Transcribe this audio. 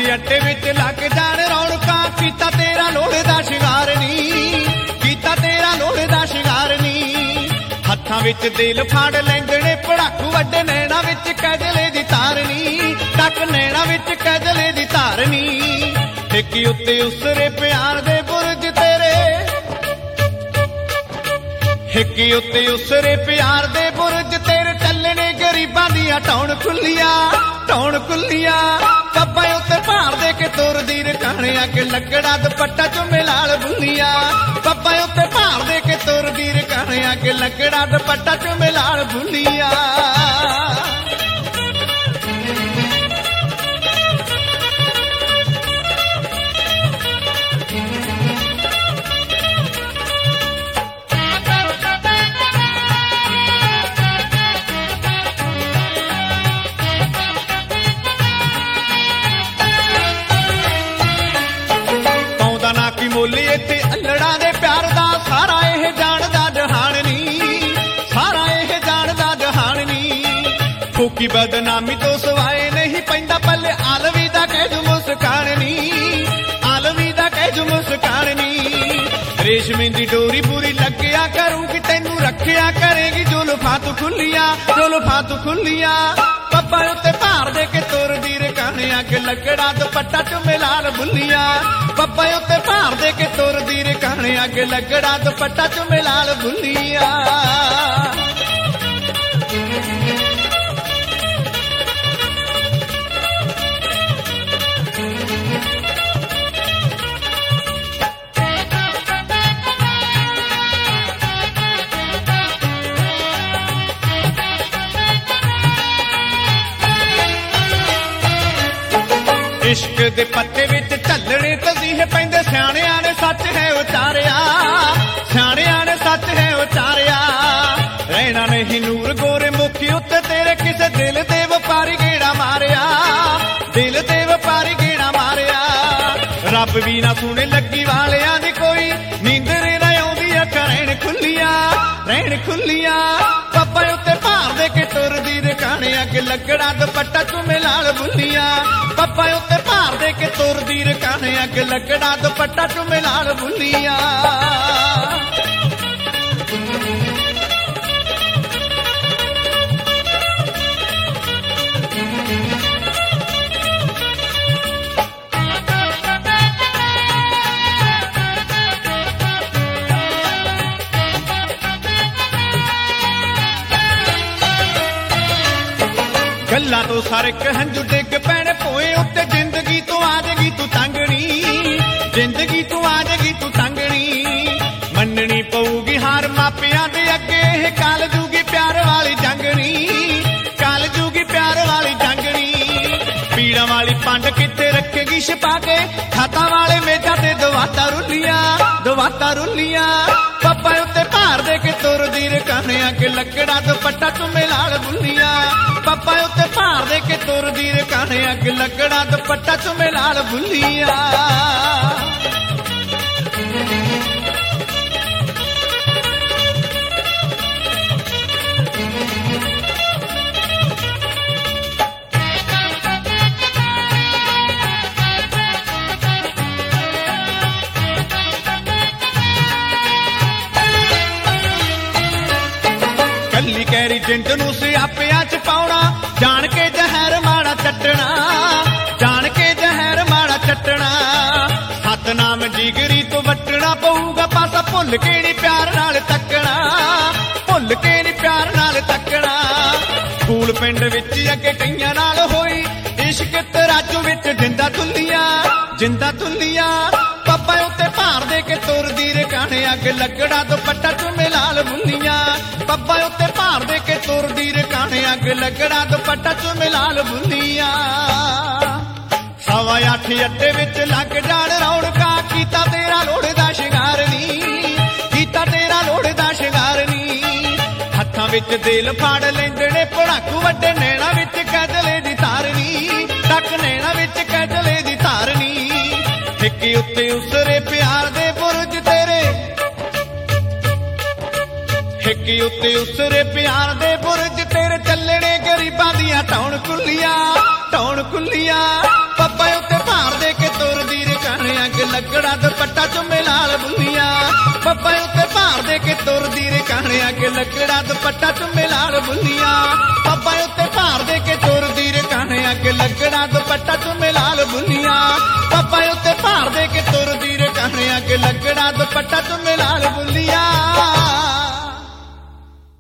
ਅੱਟੇ ਵਿੱਚ ਲੱਗ ਜਾਣ ਰੌਣਕਾਂ, ਕੀਤਾ ਤੇਰਾ ਲੋਹੇ ਦਾ ਸ਼ਿੰਗਾਰ ਨੀ, ਕੀਤਾ ਤੇਰਾ ਲੋਹੇ ਦਾ ਸ਼ਿੰਗਾਰ ਨੀ। ਹੱਥਾਂ ਵਿੱਚ ਦਿਲ ਫਾੜ ਲੈਂਦੇ ਪੜਾਕੂ ਵੱਡੇ, ਨੈਣਾ ਵਿੱਚ ਕਜਲੇ ਦੀ ਧਾਰ ਨੀ, ਟੱਕ ਨੈਣਾ ਵਿੱਚ ਕਜਲੇ ਦੀ ਧਾਰ ਨੀ। ਠੇਕੀ ਉੱਤੇ ਉਸਰੇ ਪਿਆਰ ਦੇ ਬੁਰਜ ਤੇਰੇ, ਠੇਕੀ ਉੱਤੇ ਉਸਰੇ ਪਿਆਰ ਦੇ ਬੁਰਜ ਤੇਰੇ, ਚੱਲਣੇ ਗਰੀਬਾਂ ਦੀਆਂ ਟੌਣ ਖੁੱਲੀਆਂ, ਟੌਣ ਖੁੱਲੀਆਂ। ਪੱਪਾ ਉੱਤੇ ਭਾਰ ਦੇ ਕੇ ਤੁਰਦੀ ਰਕਾਣੇ, ਅੱਗੇ ਲੱਕੜਾ ਦੁਪੱਟਾ ਚੁੰਮੇ ਲਾਲ ਬੁੱਲੀਆਂ। ਪੱਪਾ ਉੱਤੇ ਭਾਰ ਦੇ ਕੇ ਤੁਰਦੀ ਰਕਾਣੇ, ਅੱਗੇ ਲੱਕੜਾ ਦੁਪੱਟਾ ਚੁੰਮੇ ਲਾਲ ਬੁੱਲੀਆਂ। ਮੋਲੀ ਇੱਥੇ ਅੱਲੜਾਂ ਦੇ ਪਿਆਰ ਦਾ, ਸਾਰਾ ਇਹ ਜਾਣਦਾ ਜਹਾਨ ਨੀ, ਸਾਰਾ ਇਹ ਜਾਣਦਾ ਜਹਾਨ ਨੀ। ਫੋਕੀ ਬਦਨਾਮੀ ਤੋਂ ਸਵਾਏ ਨਹੀਂ ਪੈਂਦਾ ਪੱਲੇ, ਆਲਵੀ ਦਾ ਕਹਿ ਜੂ ਮੁਸਕਾਨ ਨੀ, ਆਲਵੀ ਦਾ ਕਹਿ ਜੂ ਮੁਸਕਾਨ ਨੀ। ਰੇਸ਼ਮੀ ਦੀ ਡੋਰੀ ਪੂਰੀ ਲੱਗਿਆ ਕਰੂਗੀ, ਤੈਨੂੰ ਰੱਖਿਆ ਕਰੇਗੀ ਜ਼ੁਲਫਾਂ ਤੂੰ ਖੁੱਲੀਆਂ, ਜ਼ੁਲਫਾਂ ਤੂੰ ਖੁੱਲੀਆਂ। ਪੱਪਾ ਉੱਤੇ ਭਾਰ ਦੇ ਕੇ ਤੁਰਦੀ ਰਕਾਣੇ, ਅੱਗੇ ਲੱਕੜਾ ਦੁਪੱਟਾ ਚੁੰਮੇ ਲਾਲ ਬੁੱਲੀਆਂ। ਪੱਪਾ ਉੱਤੇ ਭਾਰ ਦੇ ਕੇ ਤੁਰਦੀ ਰਕਾਣੇ, ਅੱਗੇ ਲੱਕੜਾ ਦੁਪੱਟਾ ਚੁੰਮੇ ਲਾਲ ਬੁੱਲੀਆਂ। ਇਸ਼ਕ ਦੇ ਪੱਤੇ ਵਿੱਚ ਝੱਲਣੇ ਤਸੀਹੇ ਪੈਂਦੇ, ਸਿਆਣਿਆਂ ਨੇ ਸੱਚ ਹੈ ਉਚਾਰਿਆ, ਸਿਆਣਿਆਂ ਨੇ ਸੱਚ ਹੈ ਉਚਾਰਿਆ। ਰਹਿਣਾ ਨਹੀਂ ਨੂਰ ਗੋਰੇ ਮੁਖੀ ਉੱਤੇ ਤੇਰੇ, ਕਿਸੇ ਦਿਲ ਦੇ ਵਪਾਰੀ ਗੇੜਾ ਮਾਰਿਆ, ਦਿਲ ਦੇ ਵਪਾਰੀ ਗੇੜਾ ਮਾਰਿਆ। ਰੱਬ ਵੀ ਨਾ ਸੁਣੇ ਲੱਗੀ ਵਾਲਿਆਂ ਦੀ ਕੋਈ, ਨੀਂਦਰੇ ਨਾ ਆਉਂਦੀ ਅੱਖਾਂ ਰਹਿਣ ਖੁੱਲੀਆਂ, ਰਹਿਣ ਖੁੱਲੀਆਂ। ਪੱਪਾ ਉੱਤੇ ਭਾਰ ਦੇ ਕੇ ਤੁਰਦੀ ਰਕਾਣੇ, ਅੱਗੇ ਲੱਕੜਾ ਦੁਪੱਟਾ ਚੁੰਮੇ ਲਾਲ ਬੁੱਲੀਆਂ। ਪੱਪਾ ਉੱਤੇ ਭਾਰ ਦੇ ਕੇ ਤੁਰਦੀ ਰਕਾਣੇ, ਅੱਗੇ ਲੱਕੜਾ ਦੁਪੱਟਾ ਚੁੰਮੇ ਲਾਲ ਬੁੱਲੀਆਂ। ਗੱਲਾਂ ਤੋਂ ਸਾਰੇ ਹੰਝੂ ਡਿੱਗ ਪੈਣੇ ਪੋਏ ਉੱਤੇ, ਜ਼ਿੰਦਗੀ ਤੋਂ ਆ ਜਾਏਗੀ ਤੂੰ ਤੰਗਣੀ, ਜ਼ਿੰਦਗੀ ਤੋਂ ਆ ਜਾਏਗੀ ਤੂੰ ਤੰਗਣੀ। ਮੰਨਣੀ ਪਊਗੀ ਹਾਰ ਮਾਪਿਆਂ ਦੇ ਅੱਗੇ, ਇਹ ਕਾਲ ਜੂਗੀ ਪਿਆਰ ਵਾਲੀ ਜੰਗਣੀ, ਕਾਲ ਜੂਗੀ ਪਿਆਰ ਵਾਲੀ ਜੰਗਣੀ। ਪੀੜਾਂ ਵਾਲੀ ਪੰਡ ਕਿੱਥੇ ਰੱਖੇਗੀ ਛਿਪਾ ਕੇ, ਖਾਤਾਂ ਵਾਲੇ ਮੇਜ਼ਾਂ ਤੇ ਦਵਾਤਾਂ ਰੁੱਲੀਆਂ, ਦਵਾਤਾਂ ਰੁੱਲੀਆਂ। ਪੱਪਾ ਉੱਤੇ ਭਾਰ ਦੇ ਕੇ ਤੁਰਦੀ ਰਕਾਣੇ, ਅੱਗੇ ਲੱਕੜਾ ਦੁਪੱਟਾ ਚੁੰਮੇ ਲਾਲ ਬੁੱਲੀਆਂ। ਪੱਪਾ ਉੱਤੇ ਭਾਰ ਦੇ ਕੇ ਤੁਰਦੀ ਰਕਾਣੇ, ਅੱਗੇ ਲੱਕੜਾ ਦੁਪੱਟਾ ਚੁੰਮੇ ਲਾਲ ਬੁੱਲੀਆਂ। ਕੱਲੀ ਕਹਿਰੀ ਜਿੰਦ ਨੂੰ ਸਿਆਪਿਆਂ ਚ ਪਾਉਣਾ, ਜਾਣ ਕੇ ਜ਼ਹਿਰ ਮਾੜਾ ਚੱਟਣਾ, ਜਾਣ ਕੇ ਜ਼ਹਿਰ ਮਾੜਾ ਚੱਟਣਾ। ਸਤਨਾਮ ਜਿਗਰੀ ਤੋਂ ਵੱਟਣਾ ਪਊਗਾ ਪਾਸਾ, ਭੁੱਲ ਕੇ ਨੀ ਪਿਆਰ ਨਾਲ ਤੱਕਣਾ, ਭੁੱਲ ਕੇ ਨੀ ਪਿਆਰ ਨਾਲ ਤੱਕਣਾ। ਸਕੂਲ ਪਿੰਡ ਵਿੱਚ ਅੱਗੇ ਕਈਆਂ ਨਾਲ ਹੋਈ, ਇਸ਼ਕ ਤਰਾਜੂ ਵਿੱਚ ਜਿੰਦਾ ਤੁੱਲੀਆਂ, ਜਿੰਦਾ ਤੁੱਲੀਆਂ। ਪੱਪਾ ਉੱਤੇ ਭਾਰ ਦੇ ਕੇ ਤੁਰਦੀ ਰਕਾਣੇ, ਅੱਗੇ ਲੱਕੜਾ ਦੁਪੱਟਾ ਚੁੰਮੇ ਲਾਲ ਬੁੱਲੀਆਂ। ਪੱਪਾ ਉੱਤੇ ਭਾਰ ਦੇ ਕੇ ਤੁਰਦੀ ਰਕਾਣੇ, ਅੱਗੇ ਲੱਕੜਾ ਦੁਪੱਟਾ ਚੁੰਮੇ ਲਾਲ ਬੁੱਲੀਆਂ। 8:15 ਅੱਡੇ ਵਿੱਚ ਲੱਗ ਜਾਣ ਰੌਣਕਾਂ, ਕੀਤਾ ਤੇਰਾ ਲੋਹੇ ਦਾ ਸ਼ਿੰਗਾਰ ਨੀ, ਕੀਤਾ ਤੇਰਾ ਲੋਹੇ ਦਾ ਸ਼ਿੰਗਾਰ ਨੀ। ਹੱਥਾਂ ਵਿੱਚ ਦਿਲ ਫਾੜ ਲੈਂਦੇ ਨੇ ਪੜਾਕੂ ਵੱਡੇ, ਨੈਣਾ ਵਿੱਚ ਕਜਲੇ ਦੀ ਧਾਰ ਨੀ, ਟੱਕ ਨੈਣਾ ਵਿੱਚ ਕਜਲੇ ਦੀ ਧਾਰ ਨੀ। ਠੇਕੀ ਉੱਤੇ ਉਸਰੇ ਪਿਆਰ ਦੇ ਬੁਰਜ ਤੇਰੇ, ਠੇਕੀ ਉੱਤੇ ਉਸਰੇ ਪਿਆਰ ਦੇ ਬੁਰਜ ਤੇਰੇ, ਚੱਲਣੇ ਗਰੀਬਾਂ ਦੀਆਂ ਟੌਣ ਖੁੱਲੀਆਂ, ਟੌਣ ਖੁੱਲੀਆਂ। ਪੱਪਾ ਉੱਤੇ ਭਾਰ ਲੱਗੜਾ ਦੁਪੱਟਾ ਚੁੰਮੇ ਲਾਲ ਬੁੱਲੀਆਂ ਪੱਬਾਂ ਉੱਤੇ ਭਾਰ ਦੇ ਕੇ ਤੁਰਦੀ ਰੇ ਕਾਣੇ ਅੱਗੇ ਲੱਗੜਾ ਦੁਪੱਟਾ ਚੁੰਮੇ ਲਾਲ ਬੁੱਲੀਆਂ ਪੱਬਾਂ ਉੱਤੇ ਭਾਰ ਦੇ ਕੇ ਤੁਰਦੀ ਰੇ ਕਾਣੇ ਅੱਗੇ ਲੱਗੜਾ ਦੁਪੱਟਾ ਚੁੰਮੇ ਲਾਲ ਬੁੱਲੀਆਂ